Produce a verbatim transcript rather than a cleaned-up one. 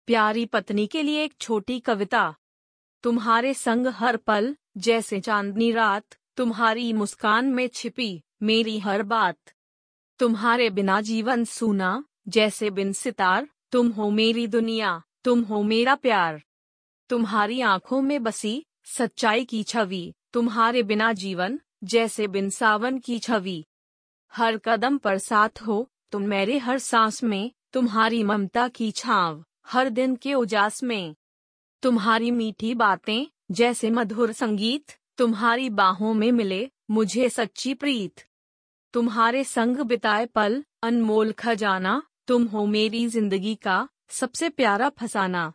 प्यारी पत्नी के लिए एक छोटी कविता। तुम्हारे संग हर पल जैसे चांदनी रात, तुम्हारी मुस्कान में छिपी मेरी हर बात। तुम्हारे बिना जीवन सूना जैसे बिन सितार, तुम हो मेरी दुनिया, तुम हो मेरा प्यार। तुम्हारी आंखों में बसी सच्चाई की छवि, तुम्हारे बिना जीवन जैसे बिन सावन की छवि। हर कदम पर साथ हो तुम मेरे हर सांस में, तुम्हारी ममता की छाँव हर दिन के उजास में। तुम्हारी मीठी बातें जैसे मधुर संगीत, तुम्हारी बाहों में मिले मुझे सच्ची प्रीत। तुम्हारे संग बिताए पल अनमोल खजाना, तुम हो मेरी जिंदगी का सबसे प्यारा फसाना।